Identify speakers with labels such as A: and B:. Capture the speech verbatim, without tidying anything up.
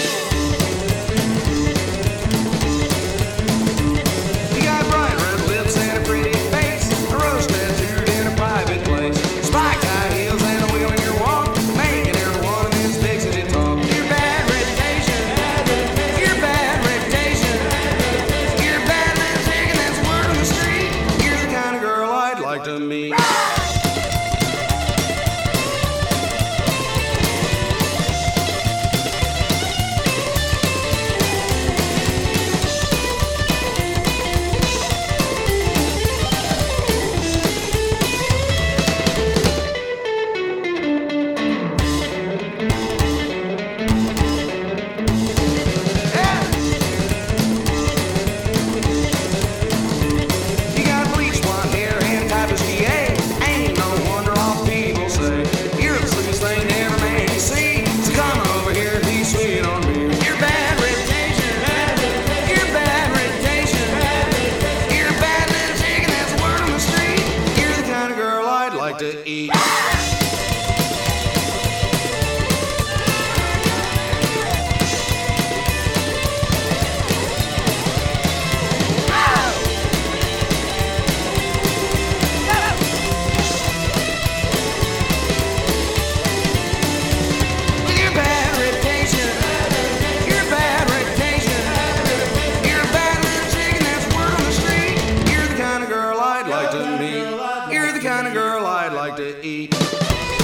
A: You got bright red lips and a pretty face, a rose tattooed in a private place, spiked high heels and a wheel in your walk, making every one of these pigs that you talk. Your bad reputation, your bad reputation, you're bad lipstick and that's word on the street. You're the kind of girl I'd like to meet. You got bleached blonde hair and type of G A. Ain't no wonder all people say you're the sweetest thing every man can see. So come on over here and be sweet on me. Your bad reputation, your bad reputation, you're bad lipstick and that's word on the street. You're the kind of girl I'd like to eat. Your bad reputation, your bad reputation, you're a bad lipstick and that's word on the street. You're the kind of girl I'd like to meet. You're the kind of girl I'd like to eat.